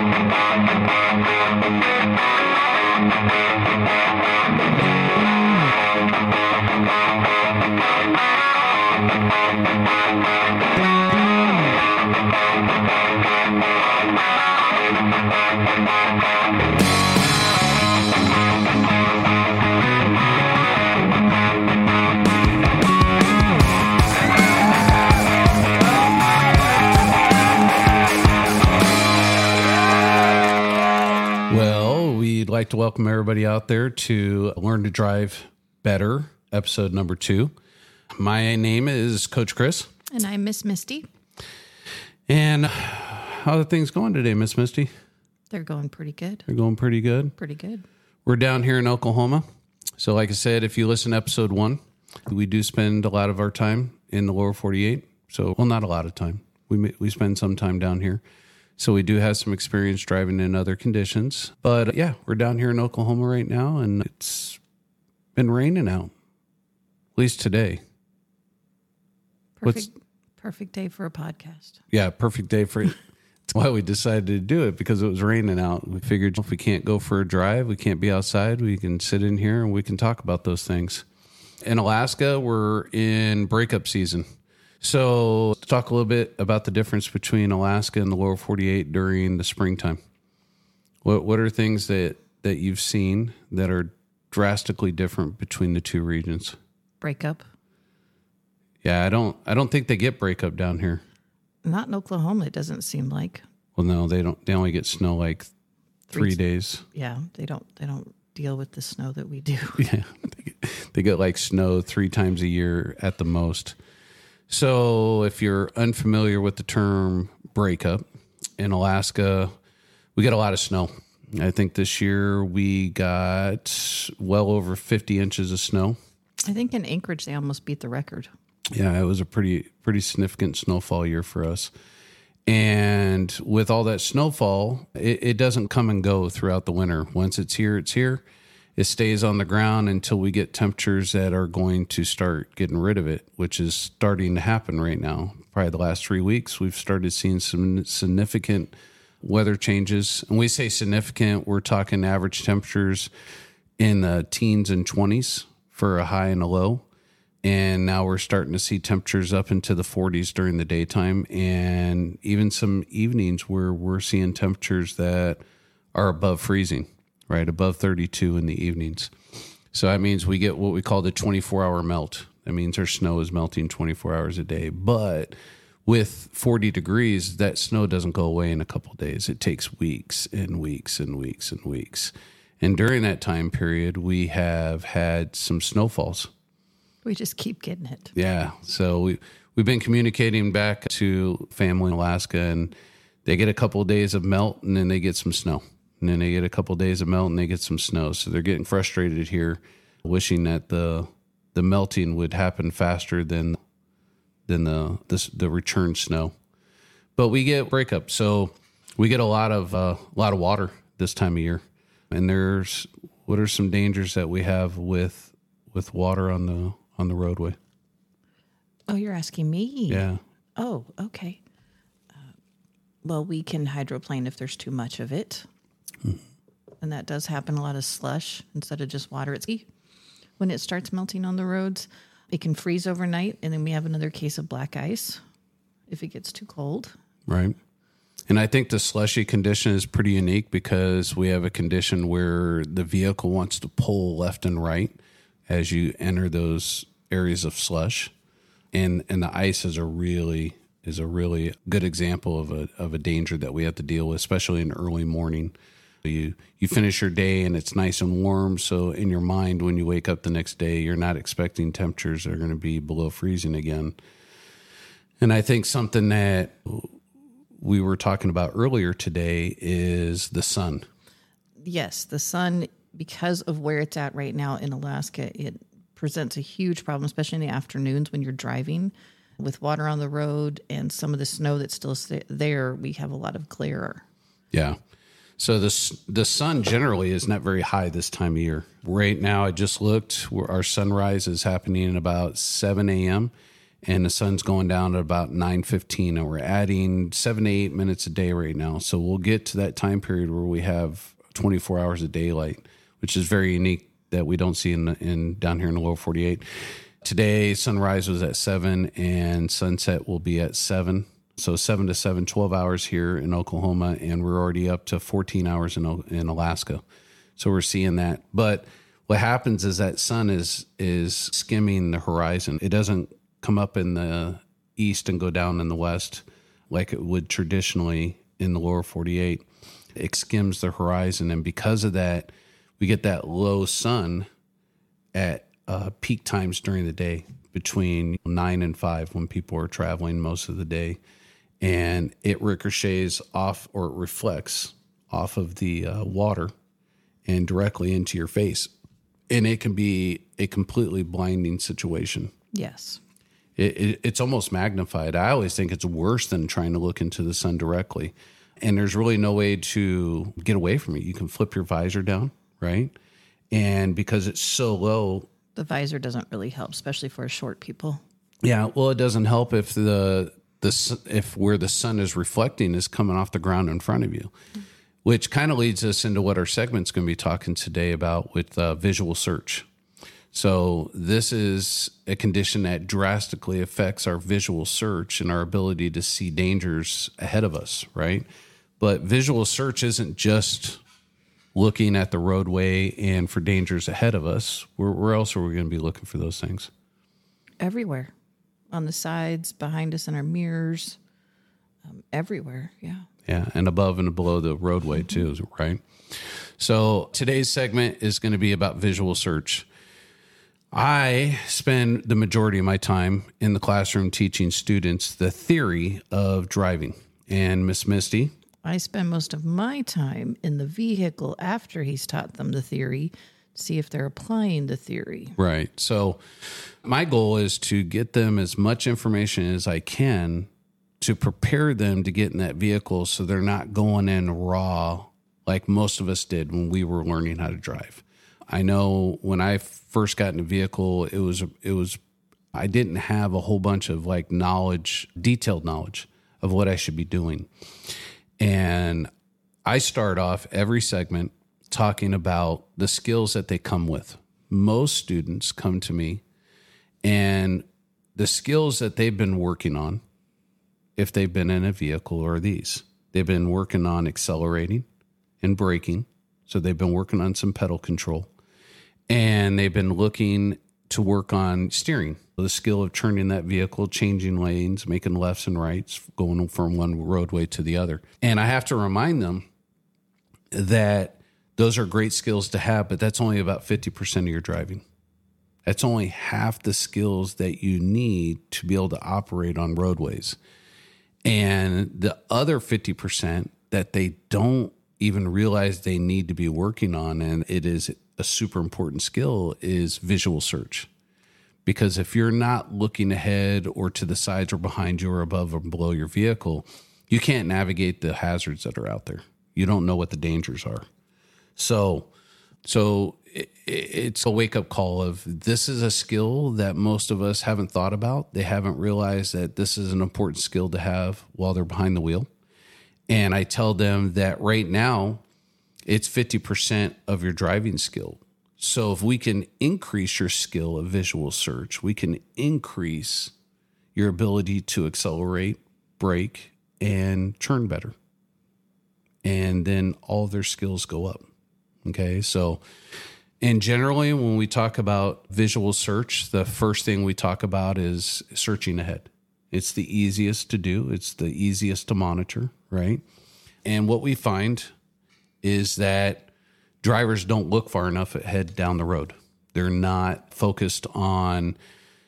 Like to welcome everybody out there to Learn to Drive Better, episode number 2. My name is Coach Chris. And I'm Miss Misty. And how are things going today, Miss Misty? They're going pretty good. They're going pretty good? Pretty good. We're down here in Oklahoma. So like I said, if you listen to episode 1, we do spend a lot of our time in the lower 48. So, well, not a lot of time. We spend some time down here. So we do have some experience driving in other conditions. But yeah, we're down here in Oklahoma right now, and it's been raining out, at least today. Perfect day for a podcast. Yeah, perfect day for it. That's why we decided to do it, because it was raining out. We figured if we can't go for a drive, we can't be outside, we can sit in here and we can talk about those things. In Alaska, we're in breakup season. So let's talk a little bit about the difference between Alaska and the lower 48 during the springtime. What are things that you've seen that are drastically different between the two regions? Breakup. Yeah, I don't think they get breakup down here. Not in Oklahoma, it doesn't seem like. Well, no, they don't. They only get snow like 3 days. Yeah, they don't deal with the snow that we do. Yeah, they get like snow 3 times a year at the most. So if you're unfamiliar with the term breakup, in Alaska, we get a lot of snow. I think this year we got well over 50 inches of snow. I think in Anchorage, they almost beat the record. Yeah, it was a pretty significant snowfall year for us. And with all that snowfall, it doesn't come and go throughout the winter. Once it's here, it's here. It stays on the ground until we get temperatures that are going to start getting rid of it, which is starting to happen right now. Probably the last 3 weeks, we've started seeing some significant weather changes. And we say significant, we're talking average temperatures in the teens and 20s for a high and a low. And now we're starting to see temperatures up into the 40s during the daytime, and even some evenings where we're seeing temperatures that are above freezing. Right, above 32 in the evenings. So that means we get what we call the 24-hour melt. That means our snow is melting 24 hours a day. But with 40 degrees, that snow doesn't go away in a couple of days. It takes weeks and weeks and weeks and weeks. And during that time period, we have had some snowfalls. We just keep getting it. Yeah, so we've been communicating back to family in Alaska, and they get a couple of days of melt, and then they get some snow. And then they get a couple of days of melt and they get some snow. So they're getting frustrated here, wishing that the melting would happen faster than the return snow. But we get breakup, so we get a lot of water this time of year. And what are some dangers that we have with water on the roadway? Oh, you're asking me? Yeah. Oh, okay. Well, we can hydroplane if there's too much of it. And that does happen, a lot of slush instead of just water. When it starts melting on the roads, it can freeze overnight, and then we have another case of black ice if it gets too cold. Right. And I think the slushy condition is pretty unique because we have a condition where the vehicle wants to pull left and right as you enter those areas of slush. And the ice is a really good example of a danger that we have to deal with, especially in early morning. You finish your day and it's nice and warm, so in your mind when you wake up the next day, you're not expecting temperatures that are going to be below freezing again. And I think something that we were talking about earlier today is the sun. Yes, the sun, because of where it's at right now in Alaska, it presents a huge problem, especially in the afternoons when you're driving. With water on the road and some of the snow that's still there, we have a lot of glare. Yeah. So the sun generally is not very high this time of year. Right now, I just looked, our sunrise is happening at about 7 a.m., and the sun's going down at about 9:15, and we're adding 7 to 8 minutes a day right now. So we'll get to that time period where we have 24 hours of daylight, which is very unique that we don't see in down here in the lower 48. Today, sunrise was at 7 and sunset will be at 7. So 7 to 7, 12 hours here in Oklahoma, and we're already up to 14 hours in Alaska. So we're seeing that. But what happens is that sun is skimming the horizon. It doesn't come up in the east and go down in the west like it would traditionally in the lower 48. It skims the horizon, and because of that, we get that low sun at peak times during the day between 9 and 5 when people are traveling most of the day, and it ricochets off, or it reflects off of the water and directly into your face, and it can be a completely blinding situation. Yes. It's almost magnified. I always think it's worse than trying to look into the sun directly. And there's really no way to get away from it. You can flip your visor down, right? And because it's so low, the visor doesn't really help, especially for short people. Yeah, well, it doesn't help if if where the sun is reflecting is coming off the ground in front of you, which kind of leads us into what our segment's going to be talking today about with visual search. So this is a condition that drastically affects our visual search and our ability to see dangers ahead of us, right? But visual search isn't just looking at the roadway and for dangers ahead of us. Where else are we going to be looking for those things? Everywhere. On the sides, behind us in our mirrors, everywhere, yeah. Yeah, and above and below the roadway too, right? So today's segment is going to be about visual search. I spend the majority of my time in the classroom teaching students the theory of driving. And Miss Misty? I spend most of my time in the vehicle after he's taught them the theory to see if they're applying the theory. Right. So my goal is to get them as much information as I can to prepare them to get in that vehicle so they're not going in raw like most of us did when we were learning how to drive. I know when I first got in a vehicle, it was I didn't have a whole bunch of like detailed knowledge of what I should be doing. And I start off every segment talking about the skills that they come with. Most students come to me and the skills that they've been working on, if they've been in a vehicle, are these. They've been working on accelerating and braking. So they've been working on some pedal control. And they've been looking to work on steering, the skill of turning that vehicle, changing lanes, making lefts and rights, going from one roadway to the other. And I have to remind them that those are great skills to have, but that's only about 50% of your driving. That's only half the skills that you need to be able to operate on roadways. And the other 50% that they don't even realize they need to be working on, and it is a super important skill, is visual search. Because if you're not looking ahead or to the sides or behind you or above or below your vehicle, you can't navigate the hazards that are out there. You don't know what the dangers are. So it's a wake-up call of this is a skill that most of us haven't thought about. They haven't realized that this is an important skill to have while they're behind the wheel. And I tell them that right now, it's 50% of your driving skill. So if we can increase your skill of visual search, we can increase your ability to accelerate, brake, and turn better. And then all their skills go up. Okay, so, and generally when we talk about visual search, the first thing we talk about is searching ahead. It's the easiest to do. It's the easiest to monitor, right? And what we find is that drivers don't look far enough ahead down the road. They're focused on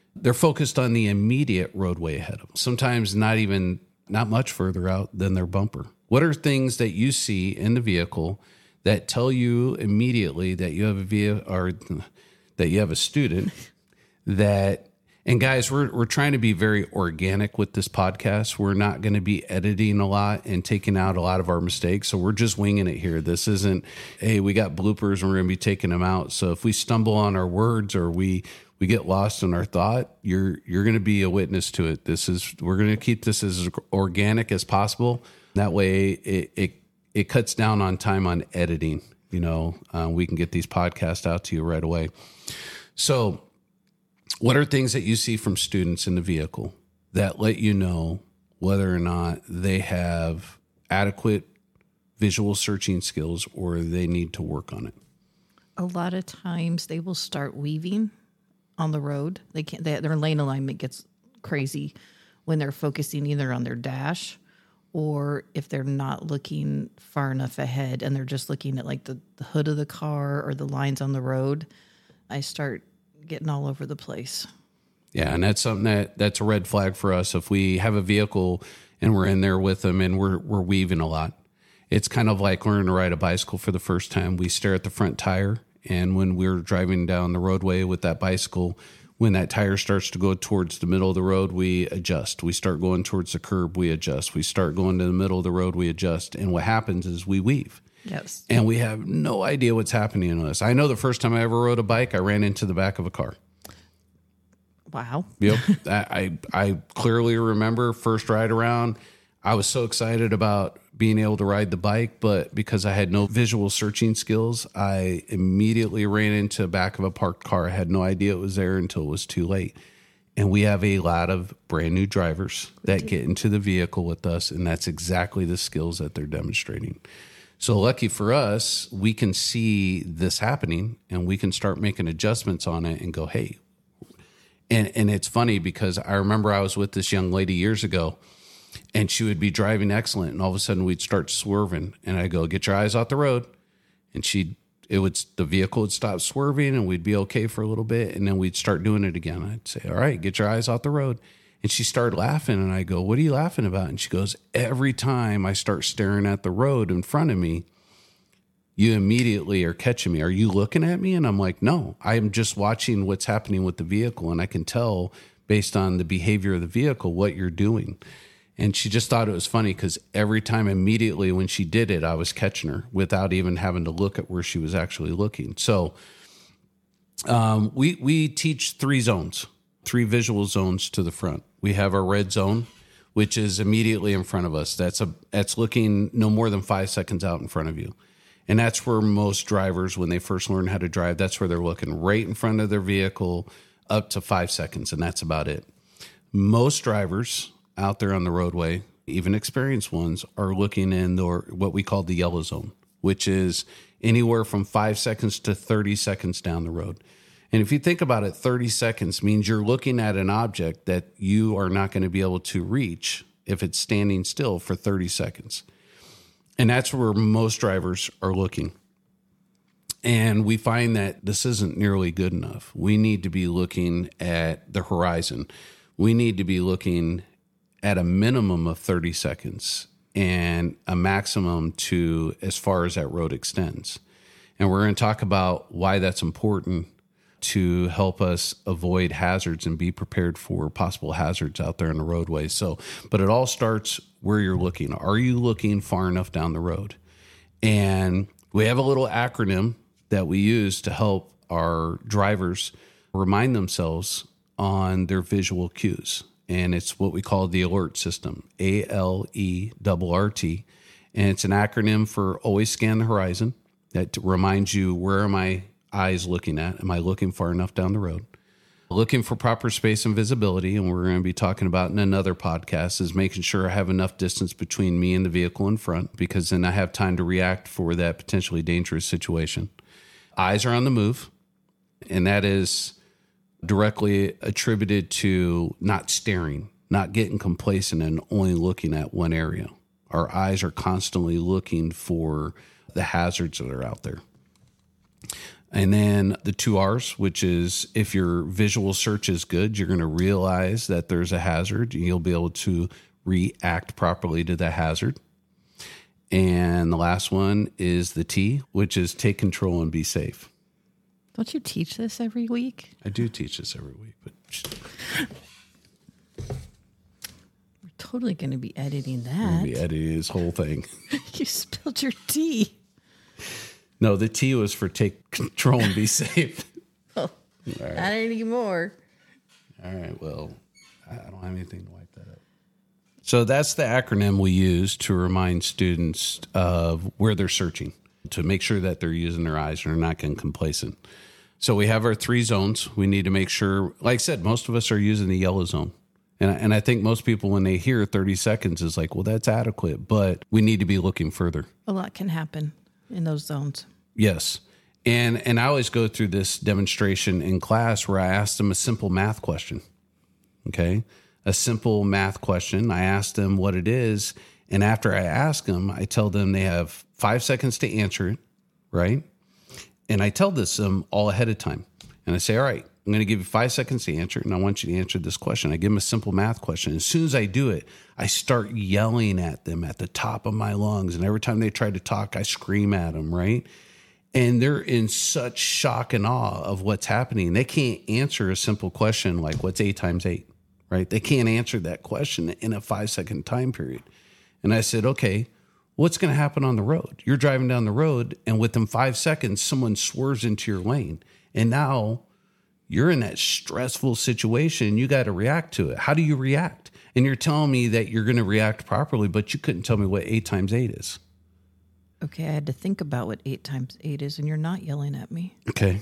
the immediate roadway ahead of them. Sometimes not much further out than their bumper. What are things that you see in the vehicle that tell you immediately that you have a student that, And guys, we're trying to be very organic with this podcast. We're not going to be editing a lot and taking out a lot of our mistakes. So we're just winging it here. This isn't, hey, we got bloopers and we're going to be taking them out. So if we stumble on our words or we get lost in our thought, you're going to be a witness to it. We're going to keep this as organic as possible. That way it cuts down on time on editing. We can get these podcasts out to you right away. So what are things that you see from students in the vehicle that let you know whether or not they have adequate visual searching skills or they need to work on it? A lot of times they will start weaving on the road. Their lane alignment gets crazy when they're focusing either on their dash or if they're not looking far enough ahead and they're just looking at like the hood of the car or the lines on the road. I start getting all over the place. Yeah, and that's something that's a red flag for us. If we have a vehicle and we're in there with them and we're weaving a lot, it's kind of like learning to ride a bicycle for the first time. We stare at the front tire, and when we're driving down the roadway with that bicycle, when that tire starts to go towards the middle of the road, we adjust. We start going towards the curb, we adjust. We start going to the middle of the road, we adjust. And what happens is we weave. Yes. And we have no idea what's happening to us. I know the first time I ever rode a bike, I ran into the back of a car. Wow. Yep. I clearly remember first ride around. I was so excited about being able to ride the bike, but because I had no visual searching skills, I immediately ran into the back of a parked car. I had no idea it was there until it was too late. And we have a lot of brand new drivers that get into the vehicle with us, and that's exactly the skills that they're demonstrating. So lucky for us, we can see this happening and we can start making adjustments on it and go, hey. And it's funny because I remember I was with this young lady years ago and she would be driving excellent. And all of a sudden we'd start swerving and I go, get your eyes off the road. And the vehicle would stop swerving and we'd be okay for a little bit. And then we'd start doing it again. I'd say, all right, get your eyes off the road. And she started laughing, and I go, what are you laughing about? And she goes, every time I start staring at the road in front of me, you immediately are catching me. Are you looking at me? And I'm like, no, I'm just watching what's happening with the vehicle, and I can tell based on the behavior of the vehicle what you're doing. And she just thought it was funny because every time immediately when she did it, I was catching her without even having to look at where she was actually looking. So we teach 3 zones. 3 visual zones to the front. We have our red zone, which is immediately in front of us. That's looking no more than 5 seconds out in front of you. And that's where most drivers, when they first learn how to drive, that's where they're looking right in front of their vehicle up to 5 seconds. And that's about it. Most drivers out there on the roadway, even experienced ones, are looking in what we call the yellow zone, which is anywhere from 5 seconds to 30 seconds down the road. And if you think about it, 30 seconds means you're looking at an object that you are not going to be able to reach if it's standing still for 30 seconds. And that's where most drivers are looking. And we find that this isn't nearly good enough. We need to be looking at the horizon. We need to be looking at a minimum of 30 seconds and a maximum to as far as that road extends. And we're going to talk about why that's important to help us avoid hazards and be prepared for possible hazards out there on the roadway. But it all starts where you're looking. Are you looking far enough down the road? And we have a little acronym that we use to help our drivers remind themselves on their visual cues. And it's what we call the ALERT system, ALERT. And it's an acronym for always scan the horizon. That reminds you, where am I eyes looking at? Am I looking far enough down the road? Looking for proper space and visibility, and we're going to be talking about in another podcast, is making sure I have enough distance between me and the vehicle in front, because then I have time to react for that potentially dangerous situation. Eyes are on the move, and that is directly attributed to not staring, not getting complacent and only looking at one area. Our eyes are constantly looking for the hazards that are out there. And then the 2 R's, which is if your visual search is good, you're going to realize that there's a hazard and you'll be able to react properly to the hazard. And the last one is the T, which is take control and be safe. Don't you teach this every week? I do teach this every week, but We're totally going to be editing I'm gonna that. be editing this whole thing. You spilled your tea. No, the T was for take control and be safe. Oh, not anymore. All right, well, I don't have anything to wipe that up. So that's the acronym we use to remind students of where they're searching, to make sure that they're using their eyes and are not getting complacent. So we have our 3 zones. We need to make sure, like I said, most of us are using the yellow zone. And I think most people, when they hear 30 seconds, is like, well, that's adequate, but we need to be looking further. A lot can happen in those zones. Yes. And I always go through this demonstration in class where I ask them a simple math question. Okay. A simple math question. I ask them what it is. And after I ask them, I tell them they have 5 seconds to answer it. Right. And I tell this all ahead of time. And I say, all right, I'm going to give you 5 seconds to answer it. And I want you to answer this question. I give them a simple math question. As soon as I do it, I start yelling at them at the top of my lungs. And every time they try to talk, I scream at them. Right. And they're in such shock and awe of what's happening. They can't answer a simple question like, what's 8 times 8, right? They can't answer that question in a 5-second time period. And I said, okay, what's going to happen on the road? You're driving down the road, and within 5 seconds, someone swerves into your lane. And now you're in that stressful situation. You got to react to it. How do you react? And you're telling me that you're going to react properly, but you couldn't tell me what 8 times 8 is. Okay, I had to think about what 8 times 8 is, and you're not yelling at me. Okay.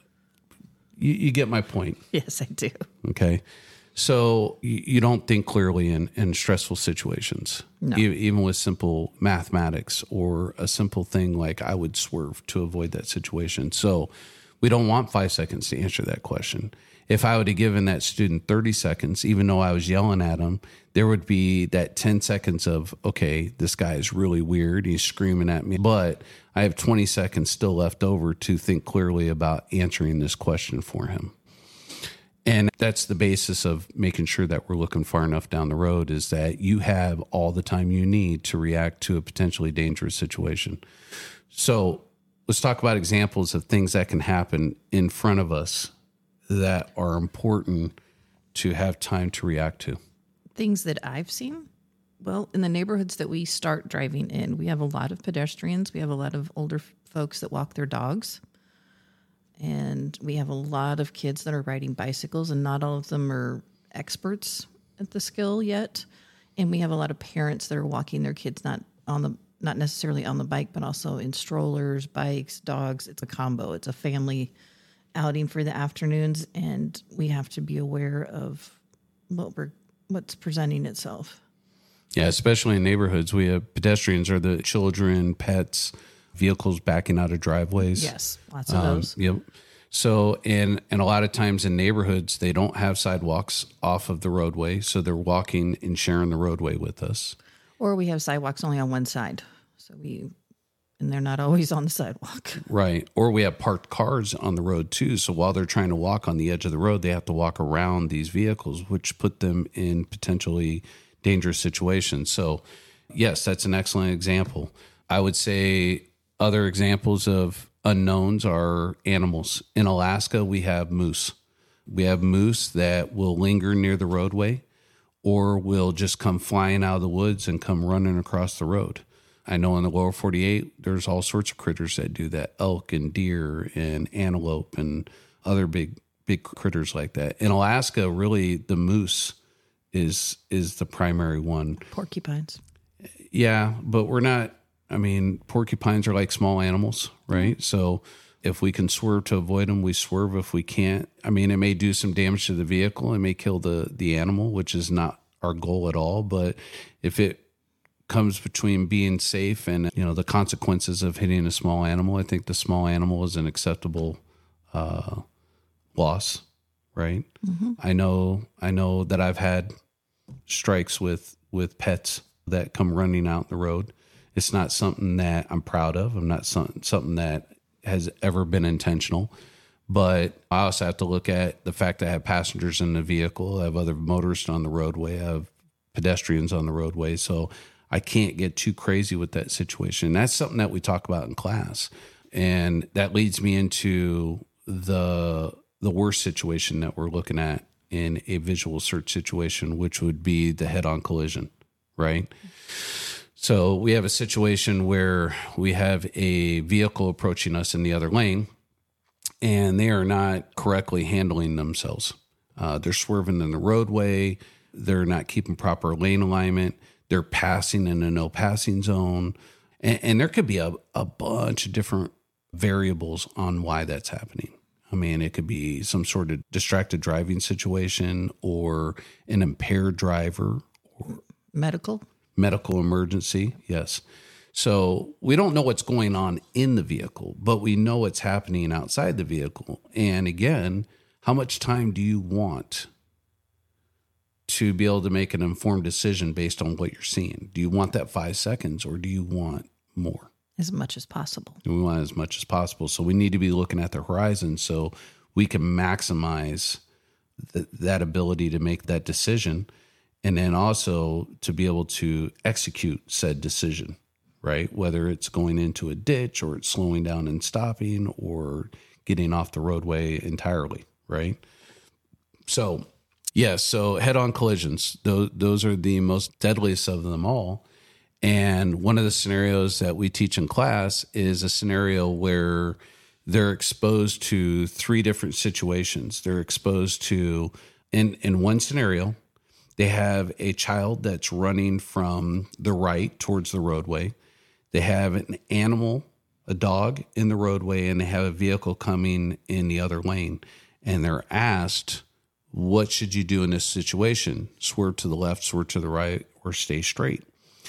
You get my point. Yes, I do. Okay. So you don't think clearly in stressful situations, No. Even with simple mathematics or a simple thing like I would swerve to avoid that situation. So we don't want 5 seconds to answer that question. If I would have given that student 30 seconds, even though I was yelling at him, there would be that 10 seconds of, okay, this guy is really weird. He's screaming at me, but I have 20 seconds still left over to think clearly about answering this question for him. And that's the basis of making sure that we're looking far enough down the road, is that you have all the time you need to react to a potentially dangerous situation. So let's talk about examples of things that can happen in front of us that are important to have time to react to. Things that I've seen. Well, in the neighborhoods that we start driving in, we have a lot of pedestrians. We have a lot of older folks that walk their dogs. And we have a lot of kids that are riding bicycles, and not all of them are experts at the skill yet. And we have a lot of parents that are walking their kids not necessarily on the bike, but also in strollers, bikes, dogs. It's a combo. It's a family outing for the afternoons, and we have to be aware of what's presenting itself. Yeah, especially in neighborhoods, we have pedestrians are the children, pets, vehicles backing out of driveways. Yes, lots of those. Yep. So, and a lot of times in neighborhoods, they don't have sidewalks off of the roadway, so they're walking and sharing the roadway with us. Or we have sidewalks only on one side, and they're not always on the sidewalk. Right. Or we have parked cars on the road too. So while they're trying to walk on the edge of the road, they have to walk around these vehicles, which put them in potentially dangerous situations. So yes, that's an excellent example. I would say other examples of unknowns are animals. In Alaska, we have moose. We have moose that will linger near the roadway or will just come flying out of the woods and come running across the road. I know in the lower 48, there's all sorts of critters that do that. Elk and deer and antelope and other big critters like that. In Alaska, really, the moose is the primary one. Porcupines. Yeah, but porcupines are like small animals, right? So if we can swerve to avoid them, we swerve. If we can't, it may do some damage to the vehicle. It may kill the animal, which is not our goal at all. But if it comes between being safe and the consequences of hitting a small animal, I think the small animal is an acceptable loss, right? Mm-hmm. I know that I've had strikes with pets that come running out the road. It's not something that I'm proud of. I'm not something that has ever been intentional. But I also have to look at the fact that I have passengers in the vehicle. I have other motorists on the roadway. I have pedestrians on the roadway. So I can't get too crazy with that situation. That's something that we talk about in class. And that leads me into the worst situation that we're looking at in a visual search situation, which would be the head-on collision, right? So we have a situation where we have a vehicle approaching us in the other lane, and they are not correctly handling themselves. They're swerving in the roadway. They're not keeping proper lane alignment. They're passing in a no passing zone. And there could be a bunch of different variables on why that's happening. I mean, it could be some sort of distracted driving situation or an impaired driver. Or medical emergency, yes. So we don't know what's going on in the vehicle, but we know what's happening outside the vehicle. And again, how much time do you want to be able to make an informed decision based on what you're seeing? Do you want that 5 seconds or do you want more? As much as possible. We want as much as possible. So we need to be looking at the horizon so we can maximize that ability to make that decision, and then also to be able to execute said decision, right? Whether it's going into a ditch or it's slowing down and stopping or getting off the roadway entirely, right? So, yes, so head-on collisions, those are the most deadliest of them all. And one of the scenarios that we teach in class is a scenario where they're exposed to 3 different situations. They're exposed to, in one scenario, they have a child that's running from the right towards the roadway. They have an animal, a dog, in the roadway, and they have a vehicle coming in the other lane. And they're asked, what should you do in this situation? Swerve to the left, swerve to the right, or stay straight?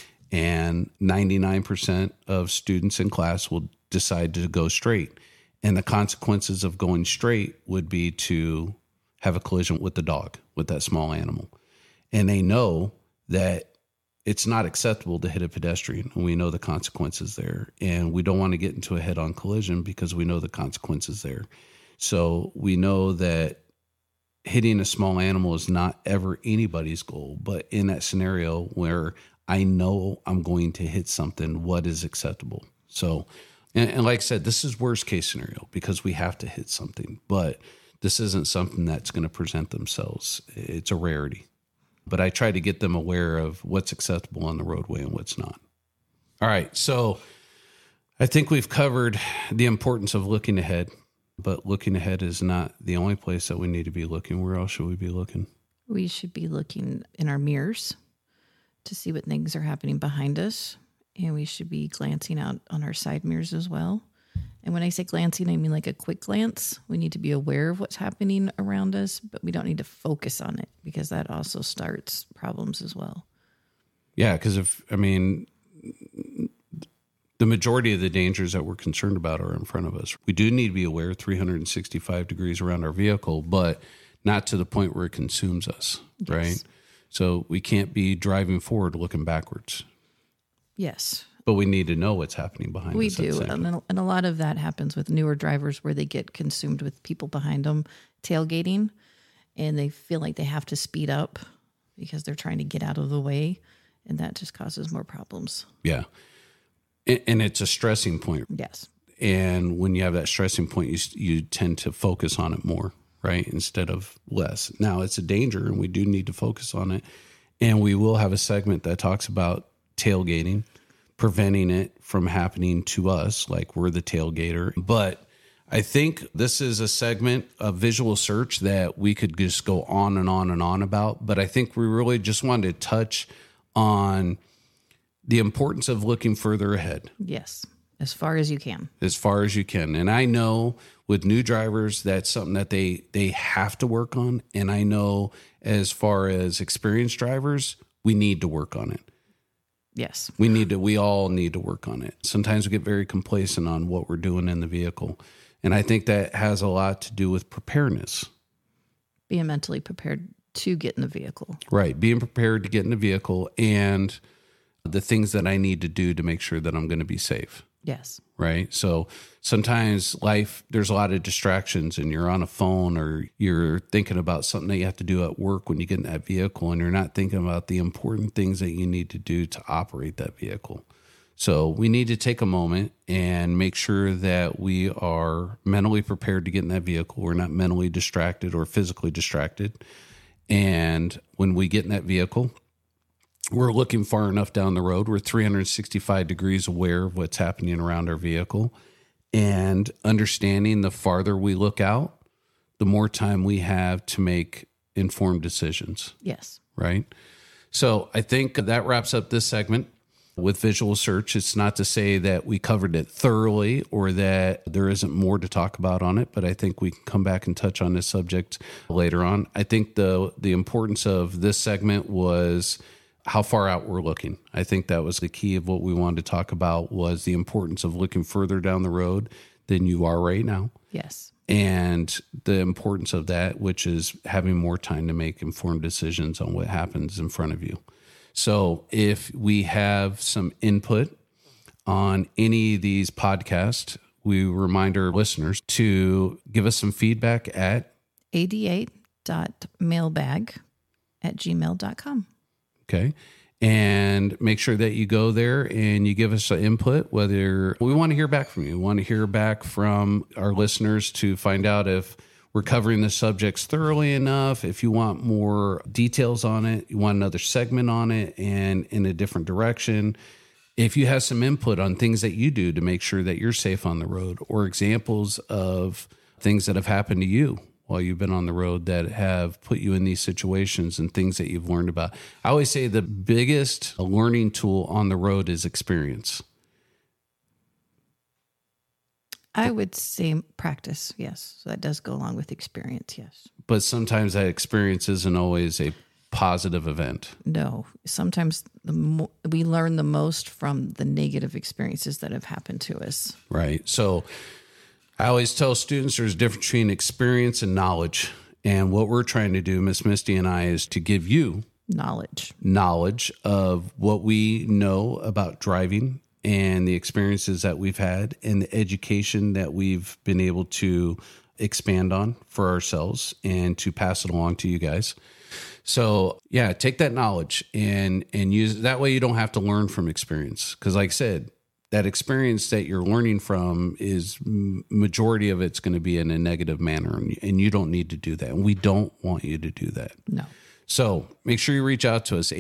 And 99% of students in class will decide to go straight. And the consequences of going straight would be to have a collision with the dog, with that small animal. And they know that it's not acceptable to hit a pedestrian, and we know the consequences there. And we don't want to get into a head-on collision because we know the consequences there. So we know that hitting a small animal is not ever anybody's goal. But in that scenario where I know I'm going to hit something, what is acceptable? So, and like I said, this is worst case scenario because we have to hit something, but this isn't something that's going to present themselves. It's a rarity. But I try to get them aware of what's acceptable on the roadway and what's not. All right. So I think we've covered the importance of looking ahead, but looking ahead is not the only place that we need to be looking. Where else should we be looking? We should be looking in our mirrors to see what things are happening behind us. And we should be glancing out on our side mirrors as well. And when I say glancing, I mean like a quick glance. We need to be aware of what's happening around us, but we don't need to focus on it because that also starts problems as well. Yeah, because the majority of the dangers that we're concerned about are in front of us. We do need to be aware 365 degrees around our vehicle, but not to the point where it consumes us, yes. Right? So we can't be driving forward looking backwards. Yes. But we need to know what's happening behind us. We do. And a lot of that happens with newer drivers where they get consumed with people behind them tailgating, and they feel like they have to speed up because they're trying to get out of the way. And that just causes more problems. Yeah. And it's a stressing point. Yes. And when you have that stressing point, you tend to focus on it more, right? Instead of less. Now, it's a danger, and we do need to focus on it. And we will have a segment that talks about tailgating, preventing it from happening to us, like we're the tailgater. But I think this is a segment of visual search that we could just go on and on and on about. But I think we really just wanted to touch on the importance of looking further ahead. Yes, as far as you can. As far as you can. And I know with new drivers, that's something that they have to work on. And I know as far as experienced drivers, we need to work on it. Yes. We all need to work on it. Sometimes we get very complacent on what we're doing in the vehicle. And I think that has a lot to do with preparedness. Being mentally prepared to get in the vehicle. Right. Being prepared to get in the vehicle and the things that I need to do to make sure that I'm going to be safe. Yes. Right. So sometimes life, there's a lot of distractions, and you're on a phone or you're thinking about something that you have to do at work when you get in that vehicle, and you're not thinking about the important things that you need to do to operate that vehicle. So we need to take a moment and make sure that we are mentally prepared to get in that vehicle. We're not mentally distracted or physically distracted. And when we get in that vehicle, we're looking far enough down the road. We're 365 degrees aware of what's happening around our vehicle, and understanding the farther we look out, the more time we have to make informed decisions. Yes. Right? So I think that wraps up this segment with visual search. It's not to say that we covered it thoroughly or that there isn't more to talk about on it, but I think we can come back and touch on this subject later on. I think the importance of this segment was how far out we're looking. I think that was the key of what we wanted to talk about, was the importance of looking further down the road than you are right now. Yes. And the importance of that, which is having more time to make informed decisions on what happens in front of you. So if we have some input on any of these podcasts, we remind our listeners to give us some feedback at ada8.mailbag@gmail.com. Okay. And make sure that you go there and you give us an input, whether we want to hear back from you. We want to hear back from our listeners to find out if we're covering the subjects thoroughly enough. If you want more details on it, you want another segment on it and in a different direction. If you have some input on things that you do to make sure that you're safe on the road, or examples of things that have happened to you while you've been on the road that have put you in these situations and things that you've learned about. I always say the biggest learning tool on the road is experience. I would say practice, yes. So that does go along with experience, yes. But sometimes that experience isn't always a positive event. No, sometimes we learn the most from the negative experiences that have happened to us. Right. So I always tell students there's a difference between experience and knowledge. And what we're trying to do, Miss Misty and I, is to give you knowledge of what we know about driving and the experiences that we've had and the education that we've been able to expand on for ourselves and to pass it along to you guys. So yeah, take that knowledge and use it. That way you don't have to learn from experience. Because like I said, that experience that you're learning from is majority of it's going to be in a negative manner, and you don't need to do that. And we don't want you to do that. No. So make sure you reach out to us,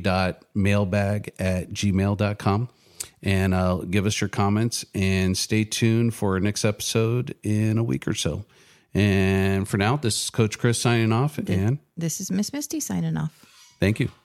ada.mailbag@gmail.com, and give us your comments, and stay tuned for our next episode in a week or so. And for now, this is Coach Chris signing off. And this is Miss Misty signing off. Thank you.